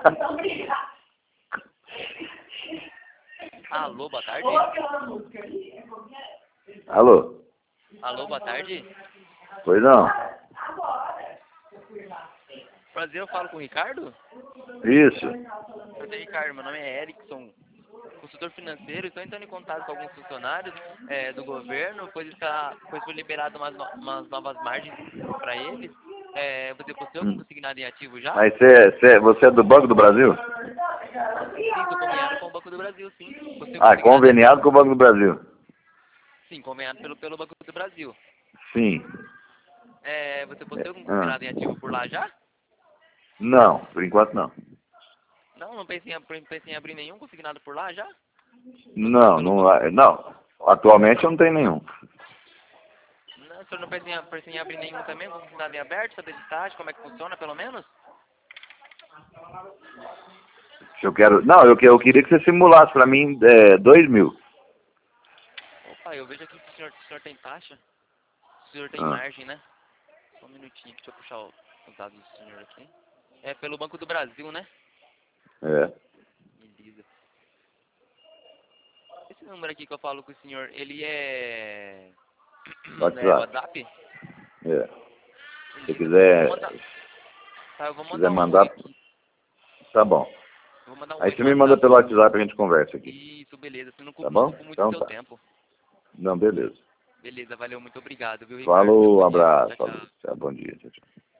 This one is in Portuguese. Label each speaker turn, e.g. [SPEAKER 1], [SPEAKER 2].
[SPEAKER 1] Alô, boa tarde.
[SPEAKER 2] Alô?
[SPEAKER 1] Alô, boa tarde.
[SPEAKER 2] Pois não?
[SPEAKER 1] Prazer, eu falo com o Ricardo?
[SPEAKER 2] Isso.
[SPEAKER 1] Prazer, Ricardo. Meu nome é Erickson, consultor financeiro. Estou entrando em contato com alguns funcionários do governo, pois foi liberado umas novas margens para eles. Você possui algum consignado em ativo já?
[SPEAKER 2] Mas você é do Banco do Brasil?
[SPEAKER 1] Sim, estou conveniado com o Banco do Brasil, sim. Possui
[SPEAKER 2] Ah,
[SPEAKER 1] consignado
[SPEAKER 2] conveniado
[SPEAKER 1] ativo?
[SPEAKER 2] com o Banco do Brasil.
[SPEAKER 1] Sim, conveniado pelo Banco do Brasil.
[SPEAKER 2] Sim.
[SPEAKER 1] Você possui algum
[SPEAKER 2] Ah.
[SPEAKER 1] consignado em ativo por lá já?
[SPEAKER 2] Não, por enquanto não.
[SPEAKER 1] Não pensei em abrir nenhum consignado por lá já?
[SPEAKER 2] Não, não. Atualmente eu não tenho nenhum.
[SPEAKER 1] Não, o senhor não pensa em abrir nenhum também? Um consignado em aberto, saber de taxa, como é que funciona, pelo menos?
[SPEAKER 2] Não, eu queria que você simulasse para mim 2.000.
[SPEAKER 1] Opa, eu vejo aqui que o senhor tem taxa. O senhor tem
[SPEAKER 2] Ah.
[SPEAKER 1] margem, né? Só um minutinho, deixa eu puxar os dados do senhor aqui. É pelo Banco do Brasil, né?
[SPEAKER 2] É.
[SPEAKER 1] Beleza. Esse número aqui que eu falo com o senhor, ele é...
[SPEAKER 2] WhatsApp.
[SPEAKER 1] WhatsApp?
[SPEAKER 2] É. Se
[SPEAKER 1] Beleza.
[SPEAKER 2] quiser,
[SPEAKER 1] Eu vou
[SPEAKER 2] se quiser
[SPEAKER 1] mandar um oi
[SPEAKER 2] mandar,
[SPEAKER 1] aqui.
[SPEAKER 2] tá bom.
[SPEAKER 1] Eu vou mandar um
[SPEAKER 2] Aí
[SPEAKER 1] oi
[SPEAKER 2] você
[SPEAKER 1] no
[SPEAKER 2] me manda
[SPEAKER 1] WhatsApp.
[SPEAKER 2] pelo WhatsApp e a gente conversa aqui.
[SPEAKER 1] Isso, beleza. Você
[SPEAKER 2] Tá
[SPEAKER 1] não
[SPEAKER 2] bom?
[SPEAKER 1] ocupa muito
[SPEAKER 2] Então
[SPEAKER 1] seu
[SPEAKER 2] tá.
[SPEAKER 1] tempo.
[SPEAKER 2] Não, beleza.
[SPEAKER 1] Beleza, valeu, muito obrigado, viu, Ricardo? Tenha um
[SPEAKER 2] Falou,
[SPEAKER 1] bom
[SPEAKER 2] um
[SPEAKER 1] dia.
[SPEAKER 2] abraço.
[SPEAKER 1] Tchau,
[SPEAKER 2] Falou.
[SPEAKER 1] tchau.
[SPEAKER 2] Tchau, bom dia. Tchau, tchau.